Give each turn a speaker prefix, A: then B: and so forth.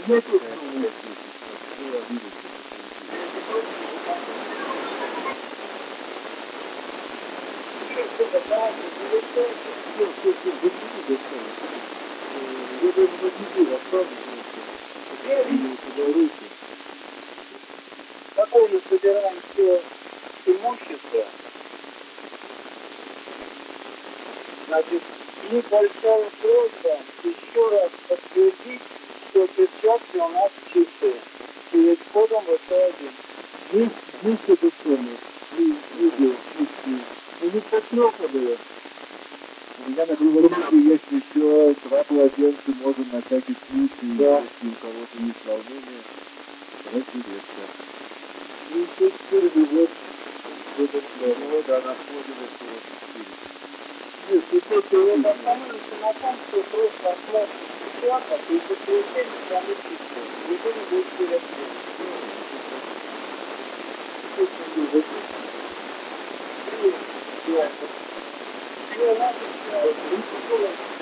A: нету. Такое мы собираем все имущество. Значит, небольшая просьба еще раз подтвердить, что перчатки у нас чистые. Перед входом в СО1. Есть это самое. Видео чистые. Ну не потрёпа было. У меня на грузовике есть еще 2 полотенца, можно на всякий случай, да. Если у кого-то есть волнение, интересно. И все 4 вот в этом доме, да, на входе в СО4. Нет, и просто это остановится на том, что просто оплата перчаток и подтверждение самой чистые. Никто не будет переоценивать. Все, надо,